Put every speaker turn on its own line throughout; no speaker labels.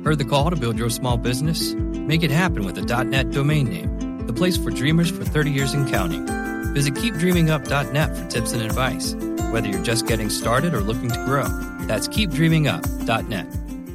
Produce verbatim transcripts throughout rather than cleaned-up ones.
Heard the call to build your small business? Make it happen with a .net domain name, the place for dreamers for thirty years and counting. Visit keep dreaming up dot net for tips and advice, whether you're just getting started or looking to grow. That's keep dreaming up dot net.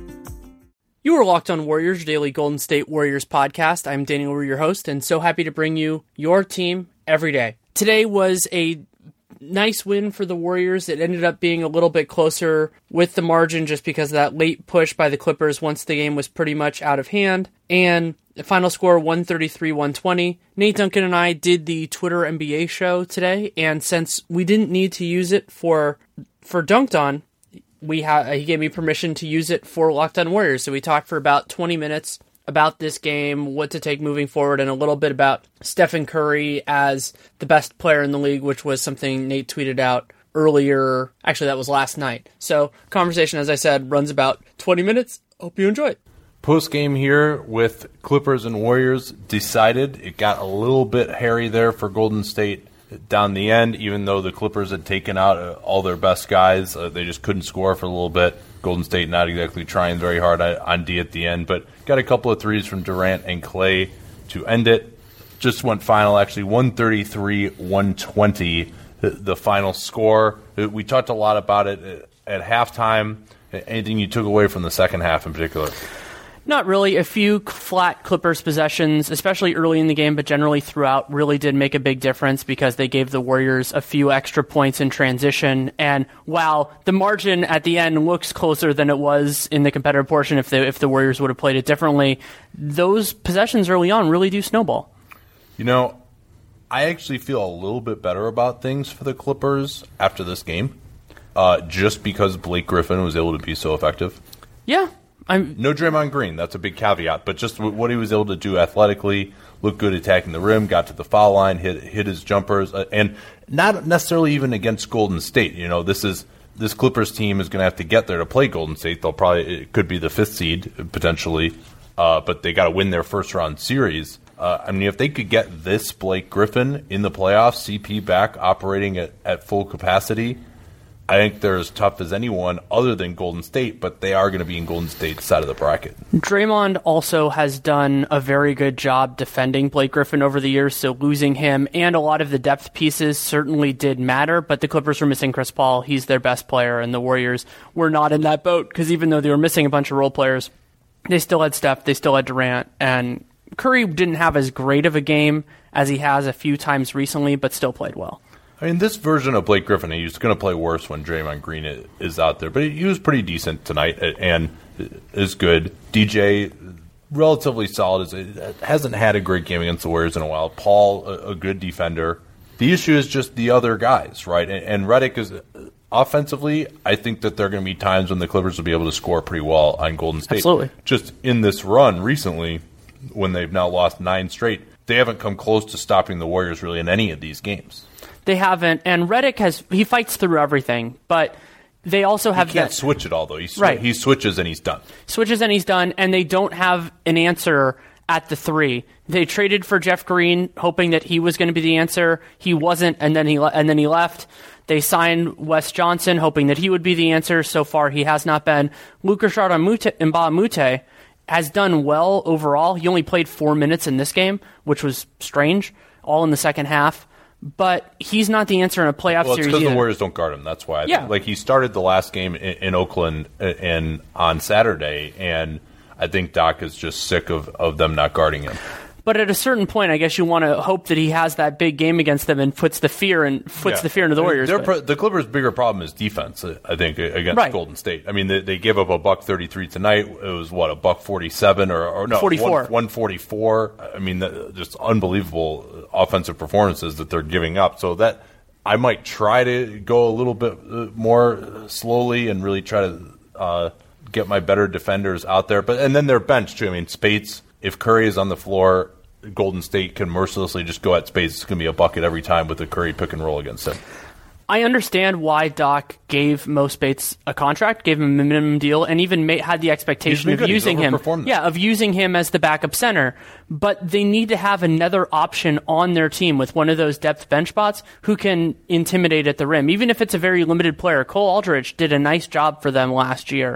You are Locked On Warriors, daily Golden State Warriors podcast. I'm Daniel Wu, your host, and so happy to bring you your team every day. Today was a nice win for the Warriors. It ended up being a little bit closer with the margin just because of that late push by the Clippers once the game was pretty much out of hand. And the final score, one thirty-three one twenty. Nate Duncan and I did the Twitter N B A show today, and since we didn't need to use it for for Dunked On, we ha- he gave me permission to use it for Locked On Warriors. So we talked for about twenty minutes about this game, what to take moving forward, and a little bit about Stephen Curry as the best player in the league, which was something Nate tweeted out earlier. Actually, that was last night. So conversation, as I said, runs about twenty minutes. Hope you enjoy it.
Post game here with Clippers and Warriors decided. It got a little bit hairy there for Golden State down the end, even though the Clippers had taken out uh, all their best guys. Uh, they just couldn't score for a little bit. Golden State not exactly trying very hard on D at the end, but got a couple of threes from Durant and Clay to end it. Just went final, actually, one thirty-three one twenty, the, the final score. We talked a lot about it at halftime. Anything you took away from the second half in particular?
Not really. A few flat Clippers possessions, especially early in the game, but generally throughout, really did make a big difference because they gave the Warriors a few extra points in transition. And while the margin at the end looks closer than it was in the competitive portion if the, if the Warriors would have played it differently, those possessions early on really do snowball.
You know, I actually feel a little bit better about things for the Clippers after this game, uh, just because Blake Griffin was able to be so effective.
Yeah. I'm,
no Draymond Green, that's a big caveat, but just what he was able to do athletically, looked good attacking the rim, got to the foul line, hit hit his jumpers, uh, and not necessarily even against Golden State. You know, this is this Clippers team is going to have to get there to play Golden State. They'll probably it could be the fifth seed potentially, uh, but they got to win their first round series. Uh, I mean, if they could get this Blake Griffin in the playoffs, C P back operating at, at full capacity, I think they're as tough as anyone other than Golden State, but they are going to be in Golden State's side of the bracket.
Draymond also has done a very good job defending Blake Griffin over the years, so losing him and a lot of the depth pieces certainly did matter, but the Clippers were missing Chris Paul. He's their best player, and the Warriors were not in that boat because even though they were missing a bunch of role players, they still had Steph, they still had Durant, and Curry didn't have as great of a game as he has a few times recently, but still played well.
I mean, this version of Blake Griffin, he's going to play worse when Draymond Green is out there, but he was pretty decent tonight and is good. D J, relatively solid. Hasn't had a great game against the Warriors in a while. Paul, a, a good defender. The issue is just the other guys, right? And, and Redick is offensively, I think that there are going to be times when the Clippers will be able to score pretty well on Golden State.
Absolutely.
Just in this run recently, when they've now lost nine straight, they haven't come close to stopping the Warriors really in any of these games.
They haven't, and Redick has, he fights through everything, but they also have
he can't
that,
switch it all, though. He, sw-
right.
he switches and he's done.
Switches and he's done, and they don't have an answer at the three. They traded for Jeff Green, hoping that he was going to be the answer. He wasn't, and then he le- and then he left. They signed Wes Johnson, hoping that he would be the answer. So far, he has not been. Luka Mbah-a-Moute has done well overall. He only played four minutes in this game, which was strange, all in the second half. But he's not the answer in a playoff
well,
series
because
either.
the Warriors don't guard him. That's why. I
yeah.
think, like he started the last game in, in Oakland and on Saturday, and I think Doc is just sick of, of them not guarding him.
But at a certain point, I guess you want to hope that he has that big game against them and puts the fear and puts
yeah.
the fear into the Warriors.
I mean, pro- the Clippers' bigger problem is defense. I think against
right.
Golden State. I mean, they, they gave up a buck thirty-three tonight. It was what a buck forty-seven or, or no
forty-four.
one forty-four. I mean, that, just unbelievable offensive performances that they're giving up. So that I might try to go a little bit more slowly and really try to uh, get my better defenders out there. But and then their bench too. I mean, Spates. If Curry is on the floor, Golden State can mercilessly just go at Space. It's going to be a bucket every time with a Curry pick and roll against him.
I understand why Doc gave Mo Spates a contract, gave him a minimum deal, and even made, had the expectation of
good.
using him. Yeah, of using him as the backup center. But they need to have another option on their team with one of those depth bench spots who can intimidate at the rim, even if it's a very limited player. Cole Aldrich did a nice job for them last year,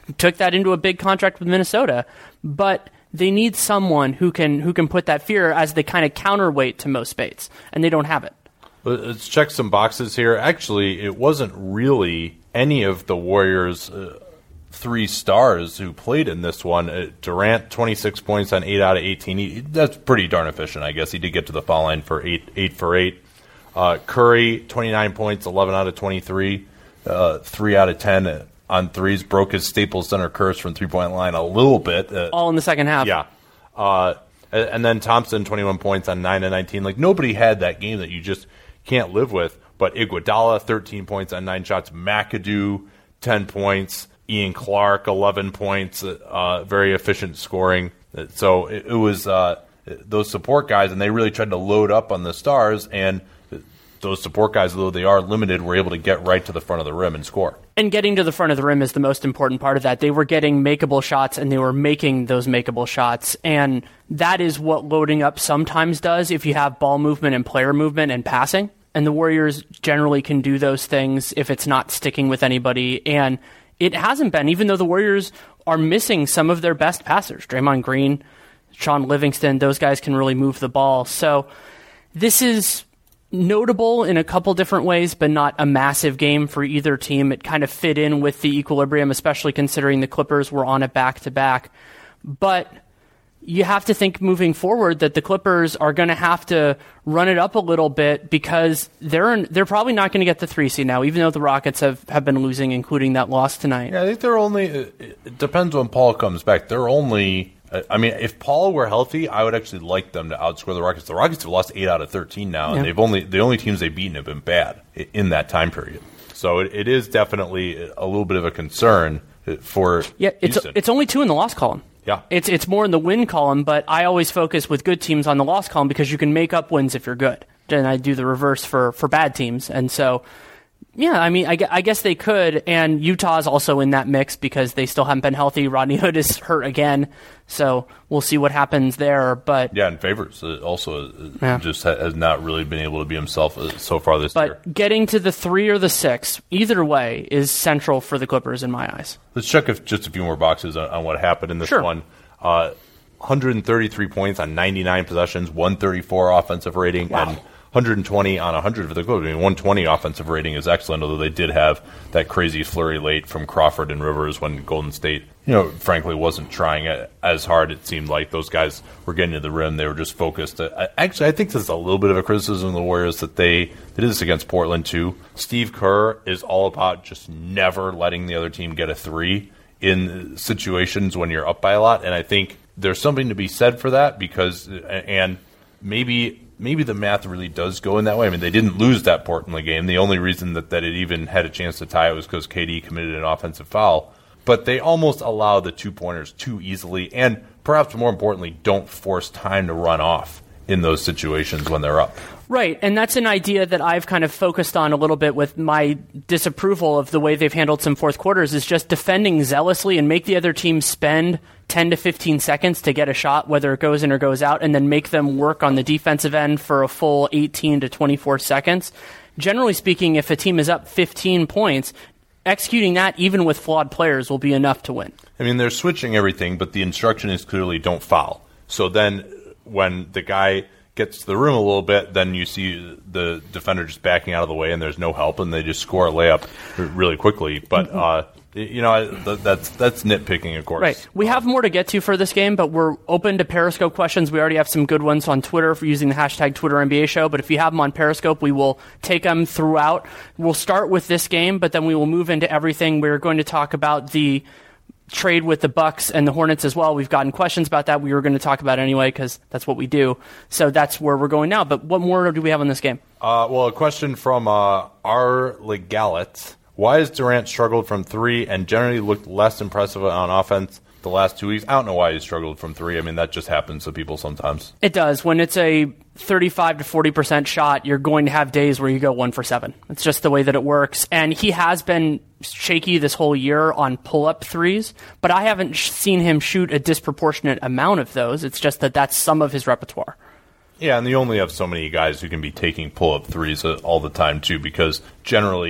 took that into a big contract with Minnesota. But they need someone who can who can put that fear as the kind of counterweight to Mo Spates, and they don't have it.
Let's check some boxes here. Actually, it wasn't really any of the Warriors' uh, three stars who played in this one. Uh, Durant, twenty-six points on eight out of eighteen. He, that's pretty darn efficient, I guess. He did get to the foul line for eight, eight for eight. Uh, Curry, twenty-nine points, eleven out of twenty-three, uh, three out of ten on threes. Broke his Staples Center curse from three-point line a little bit. Uh,
All in the second half.
Yeah. Uh, and then Thompson, twenty-one points on nine of nineteen. Like, nobody had that game that you just can't live with. But Iguodala, thirteen points on nine shots. McAdoo, ten points. Ian Clark, eleven points. Uh, very efficient scoring. So it, it was uh, those support guys, and they really tried to load up on the stars. And those support guys, though they are limited, were able to get right to the front of the rim and score.
And getting to the front of the rim is the most important part of that. They were getting makeable shots, and they were making those makeable shots. And that is what loading up sometimes does if you have ball movement and player movement and passing. And the Warriors generally can do those things if it's not sticking with anybody. And it hasn't been, even though the Warriors are missing some of their best passers. Draymond Green, Sean Livingston, those guys can really move the ball. So this is notable in a couple different ways, but not a massive game for either team. It kind of fit in with the equilibrium, especially considering the Clippers were on a back-to-back. But you have to think moving forward that the Clippers are going to have to run it up a little bit because they're in, they're probably not going to get the three seed now, even though the Rockets have, have been losing, including that loss tonight.
Yeah, I think they're only, it depends when Paul comes back. They're only, I mean, if Paul were healthy, I would actually like them to outscore the Rockets. The Rockets have lost eight out of thirteen now, and yeah. they've only the only teams they've beaten have been bad in that time period. So it, it is definitely a little bit of a concern for
yeah. It's
Houston.
It's only two in the loss column.
Yeah,
it's it's more in the win column, but I always focus with good teams on the loss column because you can make up wins if you're good. And I do the reverse for, for bad teams, and so. Yeah, I mean, I, I guess they could, and Utah's also in that mix because they still haven't been healthy. Rodney Hood is hurt again, so we'll see what happens there. But
yeah, and Favors also
yeah.
just has not really been able to be himself so far this
but
year.
But getting to the three or the six, either way, is central for the Clippers in my eyes.
Let's check if just a few more boxes on, on what happened in this
sure.
one. Uh, one hundred thirty-three points on ninety-nine possessions, one thirty-four offensive rating,
wow.
and one hundred twenty on one hundred for the Clippers. I mean, one twenty offensive rating is excellent, although they did have that crazy flurry late from Crawford and Rivers when Golden State, you know, frankly wasn't trying as hard. It seemed like those guys were getting to the rim. They were just focused. Actually, I think this is a little bit of a criticism of the Warriors that they, they did this against Portland too. Steve Kerr is all about just never letting the other team get a three in situations when you're up by a lot, and I think there's something to be said for that because, and maybe maybe the math really does go in that way. I mean, they didn't lose that Portland game. The only reason that, that it even had a chance to tie it was because K D committed an offensive foul. But they almost allow the two-pointers too easily, and perhaps more importantly, don't force time to run off in those situations when they're up.
Right, and that's an idea that I've kind of focused on a little bit with my disapproval of the way they've handled some fourth quarters is just defending zealously and make the other team spend ten to fifteen seconds to get a shot, whether it goes in or goes out, and then make them work on the defensive end for a full eighteen to twenty-four seconds. Generally speaking, if a team is up fifteen points, executing that, even with flawed players, will be enough to win.
I mean, they're switching everything, but the instruction is clearly don't foul. So then when the guy gets to the rim a little bit, then you see the defender just backing out of the way and there's no help, and they just score a layup really quickly. But, uh, you know, that's that's nitpicking, of course.
Right. We have more to get to for this game, but we're open to Periscope questions. We already have some good ones on Twitter for using the hashtag Twitter N B A Show, but if you have them on Periscope, we will take them throughout. We'll start with this game, but then we will move into everything. We're going to talk about the trade with the Bucks and the Hornets as well. We've gotten questions about that. We were going to talk about it anyway because that's what we do. So that's where we're going now. But what more do we have on this game?
Uh, well, a question from uh, R. Legalet. Why has Durant struggled from three and generally looked less impressive on offense the last two weeks? I don't know why he struggled from three. I mean, that just happens to people sometimes.
It does. When it's a thirty-five to forty percent shot, you're going to have days where you go one for seven. It's just the way that it works. And he has been shaky this whole year on pull-up threes, but I haven't seen him shoot a disproportionate amount of those. It's just that that's some of his repertoire.
Yeah, and you only have so many guys who can be taking pull-up threes all the time, too, because generally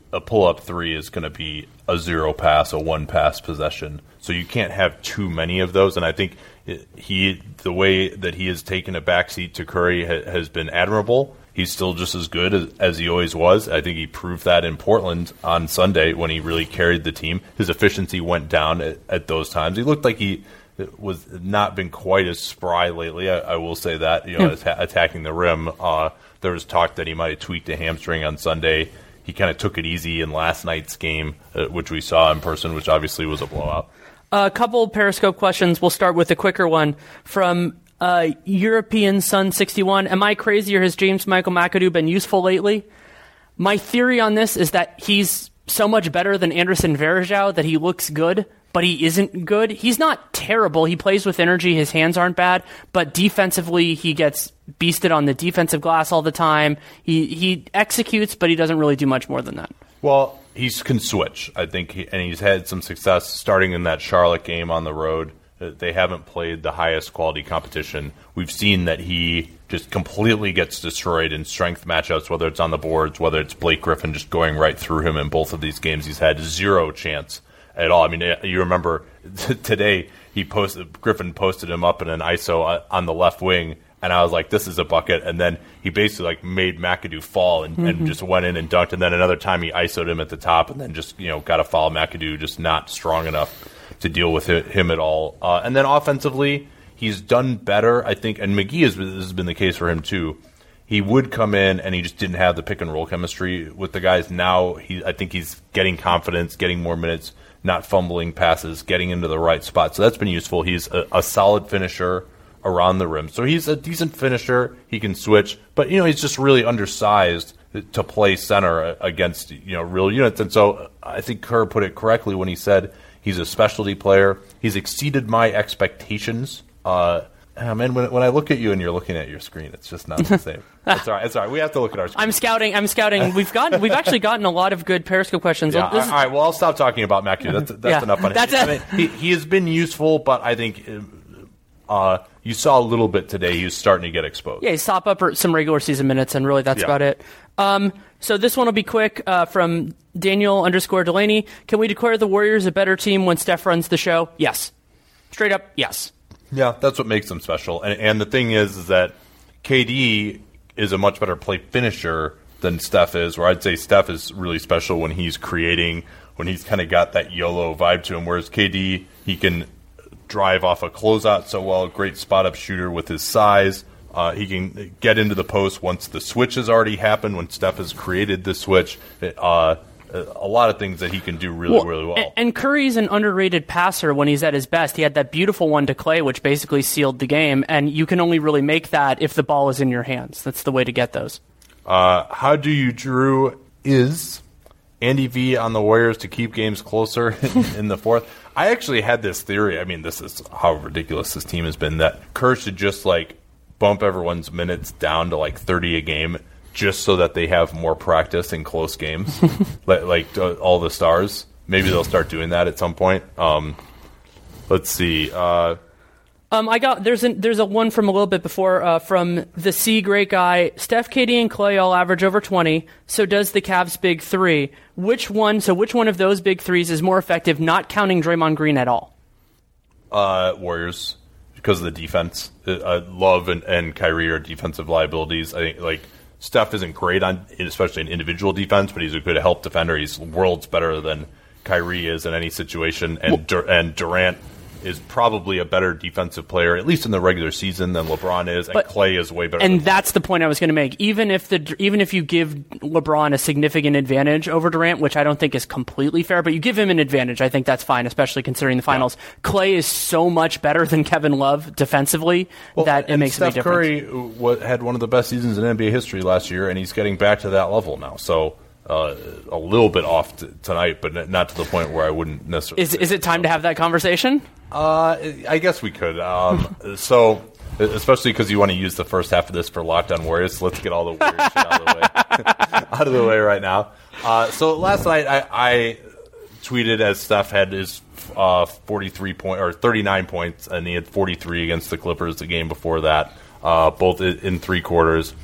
a pull-up three is going to be a zero pass, a one pass possession. So you can't have too many of those. And I think he, the way that he has taken a backseat to Curry ha- has been admirable. He's still just as good as, as he always was. I think he proved that in Portland on Sunday when he really carried the team. His efficiency went down at, at those times. He looked like he was not been quite as spry lately. I, I will say that, you know, mm. att- attacking the rim. Uh, there was talk that he might have tweaked a hamstring on Sunday. He kind of took it easy in last night's game, uh, which we saw in person, which obviously was a blowout.
A couple Periscope questions. We'll start with a quicker one from uh, European Sun sixty-one. Am I crazy or has James Michael McAdoo been useful lately? My theory on this is that he's so much better than Anderson Varejao that he looks good, but he isn't good. He's not terrible. He plays with energy. His hands aren't bad, but defensively he gets beasted on the defensive glass all the time. He he executes, but he doesn't really do much more than that.
Well, he can switch, I think, he, and he's had some success starting in that Charlotte game on the road. They haven't played the highest quality competition. We've seen that he just completely gets destroyed in strength matchups, whether it's on the boards, whether it's Blake Griffin just going right through him in both of these games. He's had zero chance at all. I mean, you remember today he posted Griffin posted him up in an I S O on the left wing, and I was like, this is a bucket. And then he basically like made McAdoo fall and, mm-hmm. and just went in and dunked. And then another time he I S O'd him at the top and then just, you know, got a foul. McAdoo just not strong enough to deal with him at all. Uh, and then offensively, he's done better, I think. And McGee, has, this has been the case for him too. He would come in and he just didn't have the pick and roll chemistry with the guys. Now he, I think he's getting confidence, getting more minutes, not fumbling passes, getting into the right spot. So that's been useful. He's a, a solid finisher around the rim. So he's a decent finisher. He can switch, but you know he's just really undersized to play center against you know real units. And so I think Kerr put it correctly when he said he's a specialty player. He's exceeded my expectations. Uh, oh man, when when I look at you and you're looking at your screen, it's just not the same. It's all right. It's all right. We have to look at our screen.
I'm scouting. I'm scouting. We've got. We've actually gotten a lot of good Periscope questions.
Yeah,
this
all right. Well, I'll stop talking about McAdoo. That's that's
yeah,
enough on
that's
him. I mean, he he has been useful, but I think. Uh, you saw a little bit today. He was starting to get exposed.
Yeah, he stopped up for some regular season minutes, and really that's yeah. about it. Um, so this one will be quick uh, from Daniel underscore Delaney. Can we declare the Warriors a better team when Steph runs the show? Yes. Straight up, yes.
Yeah, that's what makes them special. And, and the thing is, is that K D is a much better play finisher than Steph is, where I'd say Steph is really special when he's creating, when he's kind of got that YOLO vibe to him, whereas K D, he can drive off a closeout so well, great spot-up shooter with his size. Uh, he can get into the post once the switch has already happened, when Steph has created the switch. Uh, a lot of things that he can do really,
well,
really well.
And, and Curry's an underrated passer when he's at his best. He had that beautiful one to Clay, which basically sealed the game, and you can only really make that if the ball is in your hands. That's the way to get those.
Uh, how do you, Drew, is Andy V on the Warriors to keep games closer in, in the fourth? I actually had this theory. I mean, this is how ridiculous this team has been, that Kerr should just like bump everyone's minutes down to like thirty a game just so that they have more practice in close games, like, like uh, all the stars. Maybe they'll start doing that at some point. Um, let's see. Uh,
Um, I got there's a, there's a one from a little bit before uh, from the C Great Guy. Steph, K D, and Clay all average over twenty. So does the Cavs' big three. Which one? So which one of those big threes is more effective? Not counting Draymond Green at all.
Uh, Warriors, because of the defense. Uh, Love and, and Kyrie are defensive liabilities. I think like Steph isn't great on, especially in individual defense, but he's a good help defender. He's worlds better than Kyrie is in any situation, and Dur- and Durant is probably a better defensive player, at least in the regular season, than LeBron is, and but, Clay is way better.
And
than
that's the point I was going to make. Even if the even if you give LeBron a significant advantage over Durant, which I don't think is completely fair, but you give him an advantage, I think that's fine, especially considering the finals. Yeah. Clay is so much better than Kevin Love defensively well, that it makes
Steph
a big difference.
Curry had one of the best seasons in N B A history last year, and he's getting back to that level now. So. Uh, a little bit off t- tonight, but not to the point where I wouldn't necessarily.
Is is it time so. to have that conversation?
Uh, I guess we could. Um, so, especially because you want to use the first half of this for Lockdown Warriors, so let's get all the Warriors shit out of the way, out of the way right now. Uh, so last night I, I tweeted as Steph had his uh, forty-three point or thirty-nine points, and he had forty-three against the Clippers the game before that, uh, both in three quarters.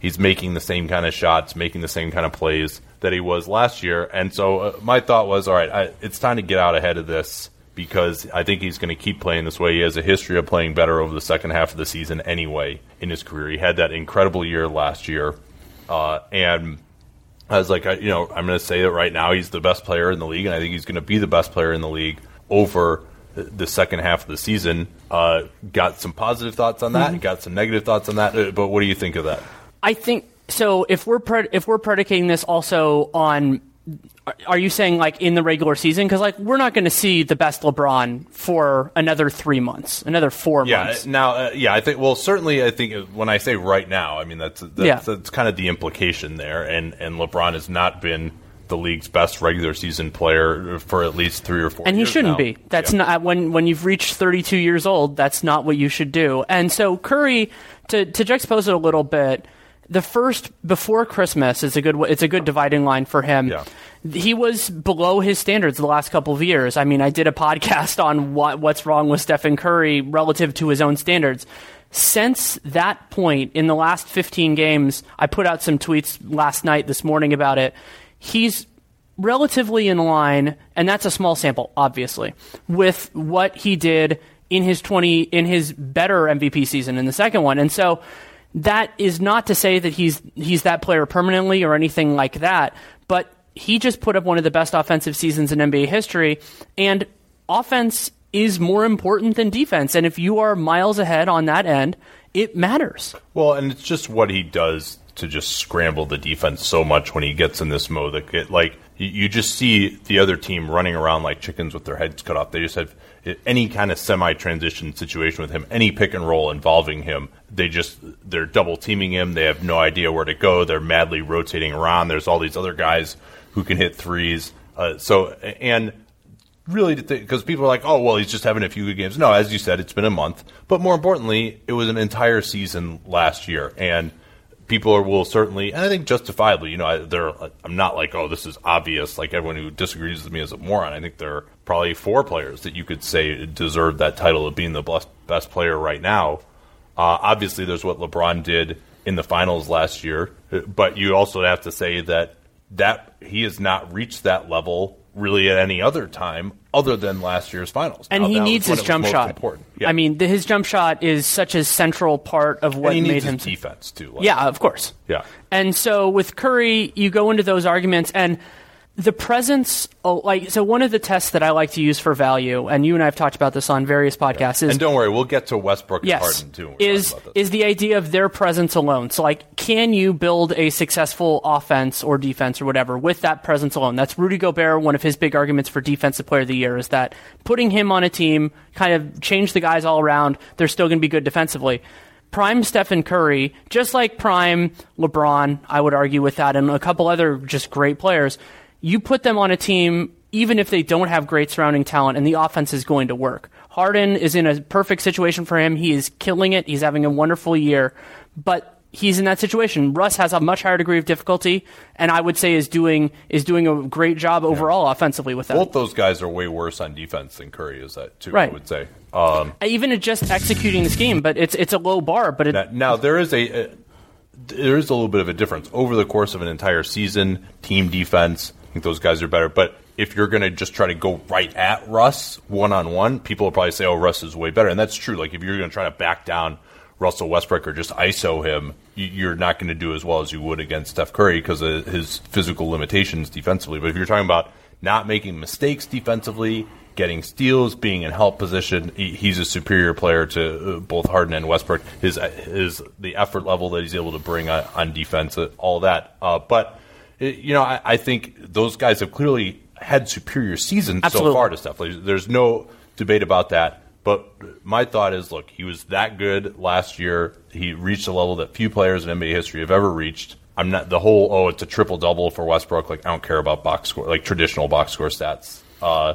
he's making the same kind of shots, making the same kind of plays that he was last year. And so uh, my thought was, all right, I, it's time to get out ahead of this because I think he's going to keep playing this way. He has a history of playing better over the second half of the season anyway in his career. He had that incredible year last year. Uh, and I was like, I, you know, I'm going to say that right now he's the best player in the league, and I think he's going to be the best player in the league over the second half of the season. Uh, got some positive thoughts on that, mm-hmm. got some negative thoughts on that, but what do you think of that?
I think so. If we're pre- if we're predicating this also on, are you saying like in the regular season? Because like we're not going to see the best LeBron for another three months, another four
yeah,
months.
Now, uh, yeah, I think. Well, certainly, I think when I say right now, I mean that's that's,
yeah.
that's kind of the implication there. And and LeBron has not been the league's best regular season player for at least three or four
and
years
he shouldn't
now.
be. That's
yeah.
not when when you've reached thirty-two years old, that's not what you should do. And so Curry, to to juxtapose it a little bit, the first before Christmas is a good it's a good dividing line for him.
Yeah.
He was below his standards the last couple of years. I mean, I did a podcast on what what's wrong with Stephen Curry relative to his own standards. Since that point, in the last fifteen games, I put out some tweets last night, this morning about it. He's relatively in line, and that's a small sample, obviously, with what he did in his twenty in his better M V P season in the second one. And so that is not to say that he's he's that player permanently or anything like that, but he just put up one of the best offensive seasons in N B A history, and offense is more important than defense. And if you are miles ahead on that end, it matters.
Well, and it's just what he does to just scramble the defense so much when he gets in this mode. That it, like you just see the other team running around like chickens with their heads cut off. They just have any kind of semi-transition situation with him, any pick and roll involving him. They just they're double teaming him. They have no idea where to go. They're madly rotating around. There's all these other guys who can hit threes. Uh, so and. Really, because people are like, oh, well, he's just having a few good games. No, as you said, it's been a month. But more importantly, it was an entire season last year. And people are, will certainly, and I think justifiably, you know, I, they're, I'm not like, oh, this is obvious, like everyone who disagrees with me is a moron. I think there are probably four players that you could say deserve that title of being the best, best player right now. Uh, obviously, there's what LeBron did in the finals last year. But you also have to say that, that he has not reached that level really at any other time other than last year's finals.
And
now,
he needs his jump shot.
Yeah.
I mean, the, his jump shot is such a central part of what
and he
made
needs
him
his defense too. Like
yeah, of course.
Yeah.
And so with Curry, you go into those arguments, and the presence, like, so one of the tests that I like to use for value, and you and I have talked about this on various podcasts,
yeah.
is...
And don't worry, we'll get to Westbrook and
yes,
Harden, too.
Is, is the idea of their presence alone. So, like, can you build a successful offense or defense or whatever with that presence alone? That's Rudy Gobert. One of his big arguments for Defensive Player of the Year is that putting him on a team kind of change the guys all around. They're still going to be good defensively. Prime Stephen Curry, just like prime LeBron, I would argue with that, and a couple other just great players, you put them on a team, even if they don't have great surrounding talent, and the offense is going to work. Harden is in a perfect situation for him. He is killing it. He's having a wonderful year. But he's in that situation. Russ has a much higher degree of difficulty, and I would say is doing is doing a great job overall yeah. offensively with that.
Both those guys are way worse on defense than Curry is, that too,
right.
I would say. Um,
Even at just executing the scheme, but it's it's a low bar. But it,
now, now, there is a... a there is a little bit of a difference. Over the course of an entire season, team defense, I think those guys are better. But if you're going to just try to go right at Russ one-on-one, people will probably say, oh, Russ is way better. And that's true. Like, if you're going to try to back down Russell Westbrook or just I S O him, you're not going to do as well as you would against Steph Curry because of his physical limitations defensively. But if you're talking about not making mistakes defensively, getting steals, being in help position, he's a superior player to both Harden and Westbrook. His his the effort level that he's able to bring on, on defense, all that. Uh, but you know, I, I think those guys have clearly had superior seasons
Absolutely.
so far to Steph. There's no debate about that. But my thought is, look, he was that good last year. He reached a level that few players in N B A history have ever reached. I'm not the whole oh, it's a triple double for Westbrook. Like I don't care about box score, like traditional box score stats. Uh,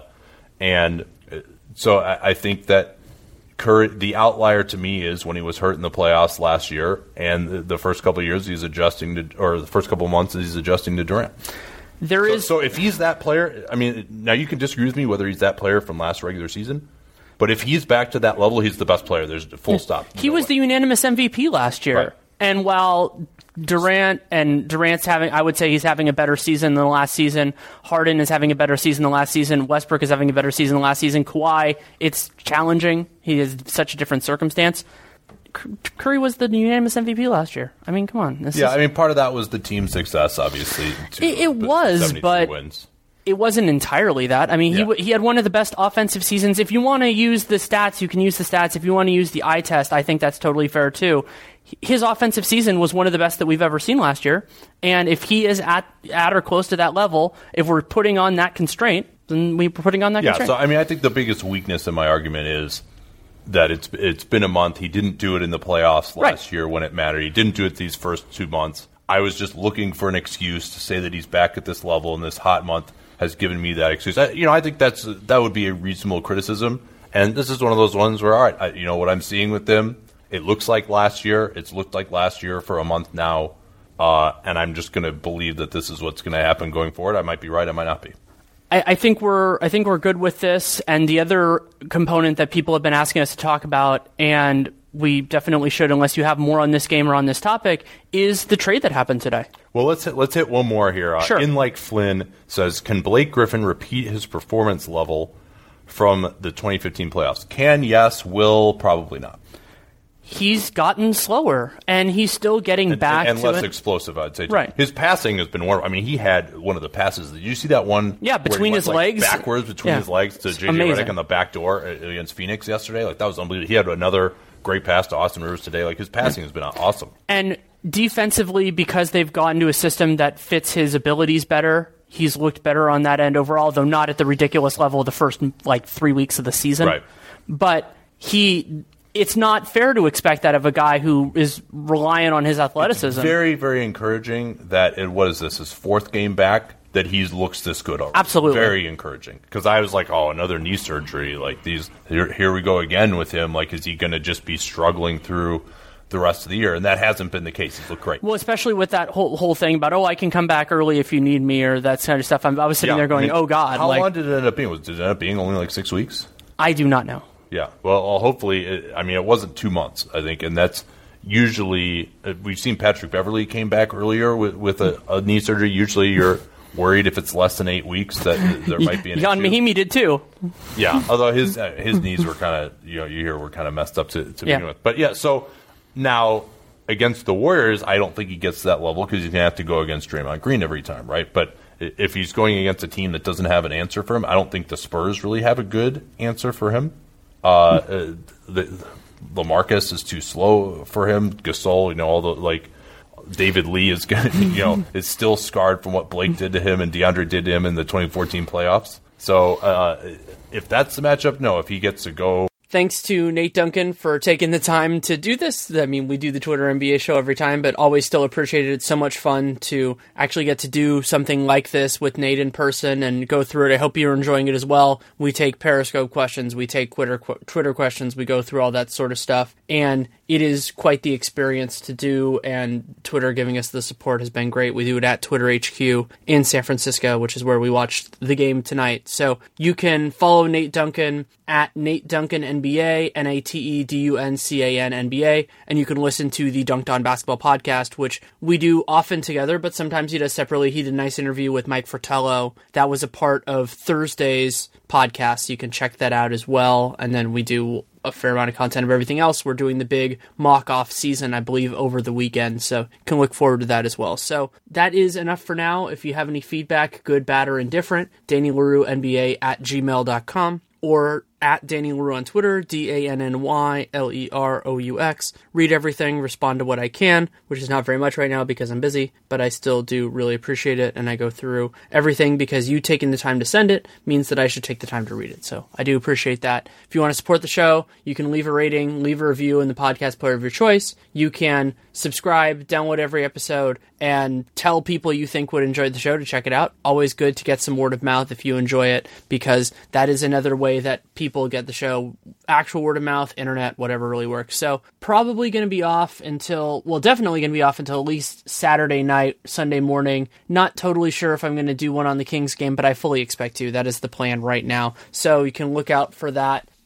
And so I, I think that Curry, the outlier to me is when he was hurt in the playoffs last year, and the, the first couple of years he's adjusting to, or the first couple of months he's adjusting to Durant.
There
so,
is.
So if he's that player, I mean, now you can disagree with me whether he's that player from last regular season, but if he's back to that level, he's the best player. There's a full stop.
He
no
was
way.
the unanimous M V P last year,
right.
and while Durant, and Durant's having, I would say he's having a better season than last season. Harden is having a better season than last season. Westbrook is having a better season than last season. Kawhi, it's challenging. He is such a different circumstance. Curry was the unanimous M V P last year. I mean, come on. This
yeah,
is,
I mean, part of that was the team success, obviously. To,
it, it was, but
wins.
It wasn't entirely that. I mean, yeah. he he had one of the best offensive seasons. If you want to use the stats, you can use the stats. If you want to use the eye test, I think that's totally fair too. His offensive season was one of the best that we've ever seen last year. And if he is at at or close to that level, if we're putting on that constraint, then we're putting on that
yeah,
constraint.
Yeah, so I mean, I think the biggest weakness in my argument is that it's it's been a month. He didn't do it in the playoffs last right. year when it mattered. He didn't do it these first two months. I was just looking for an excuse to say that he's back at this level, and this hot month has given me that excuse. I, you know, I think that's that would be a reasonable criticism. And this is one of those ones where, all right, I, you know, what I'm seeing with him, it looks like last year. It's looked like last year for a month now. Uh, and I'm just going to believe that this is what's going to happen going forward. I might be right. I might not be.
I, I think we're I think we're good with this. And the other component that people have been asking us to talk about, and we definitely should, unless you have more on this game or on this topic, is the trade that happened today.
Well, let's hit, let's hit one more here. Uh,
sure.
In Like Flynn says, can Blake Griffin repeat his performance level from the twenty fifteen playoffs? Can, yes. Will, probably not.
He's gotten slower, and he's still getting
and,
back
and, and
to
less
it.
explosive, I'd say.
Right.
His passing has been wonderful. I mean, he had one of the passes. Did you see that one?
Yeah, between his
went,
legs.
Like, backwards between
yeah.
his legs to J J
Amazing.
Redick on the back door against Phoenix yesterday. Like, that was unbelievable. He had another great pass to Austin Rivers today. Like, his passing has been awesome.
And defensively, because they've gotten to a system that fits his abilities better, he's looked better on that end overall, though not at the ridiculous level of the first, like, three weeks of the season.
Right.
But he... It's not fair to expect that of a guy who is reliant on his athleticism.
It's very, very encouraging that, in, what is this, his fourth game back, that he looks this good already.
Absolutely.
Very encouraging. Because I was like, oh, another knee surgery. Like, these, here, here we go again with him. Like, is he going to just be struggling through the rest of the year? And that hasn't been the case. He's looked great.
Well, especially with that whole whole thing about, oh, I can come back early if you need me, or that kind of stuff. I'm, I was sitting
yeah,
there going,
I mean,
oh, God.
How
like,
long did it end up being? Was, did it end up being only like six weeks?
I do not know.
Yeah, well, hopefully, it, I mean, it wasn't two months, I think, and that's usually, uh, we've seen Patrick Beverley came back earlier with, with a, a knee surgery. Usually you're worried if it's less than eight weeks that there might be an
Jan
issue.
Mahimi did too.
Yeah, although his uh, his knees were kind of, you know, you hear were kind of messed up to, to
yeah.
begin with. But yeah, so now against the Warriors, I don't think he gets to that level because he's going to have to go against Draymond Green every time, right? But if he's going against a team that doesn't have an answer for him, I don't think the Spurs really have a good answer for him. Uh, the, LaMarcus is too slow for him. Gasol, you know, all the like. David Lee is going, you know, is still scarred from what Blake did to him and DeAndre did to him in the twenty fourteen playoffs. So uh, if that's the matchup, no. If he gets to go.
Thanks to Nate Duncan for taking the time to do this. I mean, we do the Twitter N B A show every time, but always still appreciate it. It's so much fun to actually get to do something like this with Nate in person and go through it. I hope you're enjoying it as well. We take Periscope questions, we take Twitter Twitter questions, we go through all that sort of stuff, and it is quite the experience to do, and Twitter giving us the support has been great. We do it at Twitter H Q in San Francisco, which is where we watched the game tonight. So you can follow Nate Duncan at Nate Duncan N B A, N A T E D U N C A N N B A, and you can listen to the Dunked On Basketball podcast, which we do often together, but sometimes he does separately. He did a nice interview with Mike Fratello. That was a part of Thursday's podcast, so you can check that out as well. And then we do a fair amount of content of everything else. We're doing the big mock-off season, I believe, over the weekend, so you can look forward to that as well. So that is enough for now. If you have any feedback, good, bad, or indifferent, Danny Leroux N B A at gmail dot com or at Danny Leroux on Twitter, D A N N Y L E R O U X. Read everything, respond to what I can, which is not very much right now because I'm busy, but I still do really appreciate it, and I go through everything because you taking the time to send it means that I should take the time to read it. So I do appreciate that. If you want to support the show, you can leave a rating, leave a review in the podcast player of your choice. You can subscribe, download every episode, and tell people you think would enjoy the show to check it out. Always good to get some word of mouth if you enjoy it, because that is another way that people get the show. Actual word of mouth, internet, whatever really works. So probably going to be off until, well, definitely going to be off until at least Saturday night, Sunday morning. Not totally sure if I'm going to do one on the Kings game, but I fully expect to. That is the plan right now. So you can look out for that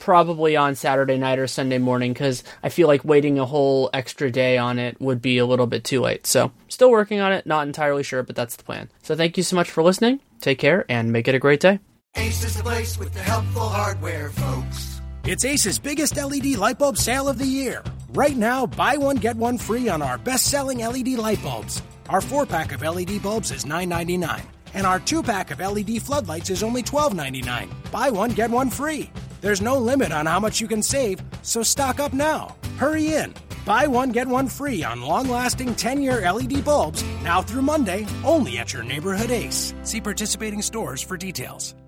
probably on Saturday night or Sunday morning, because I feel like waiting a whole extra day on it would be a little bit too late. So still working on it, not entirely sure, but that's the plan. So thank you so much for listening. Take care and make it a great day.
Ace is the place with the helpful hardware, folks.
It's Ace's biggest L E D light bulb sale of the year. Right now, buy one, get one free on our best-selling L E D light bulbs. Our four-pack of L E D bulbs is nine ninety-nine, and our two-pack of L E D floodlights is only twelve ninety-nine. Buy one, get one free. There's no limit on how much you can save, so stock up now. Hurry in. Buy one, get one free on long-lasting ten-year L E D bulbs now through Monday, only at your neighborhood Ace. See participating stores for details.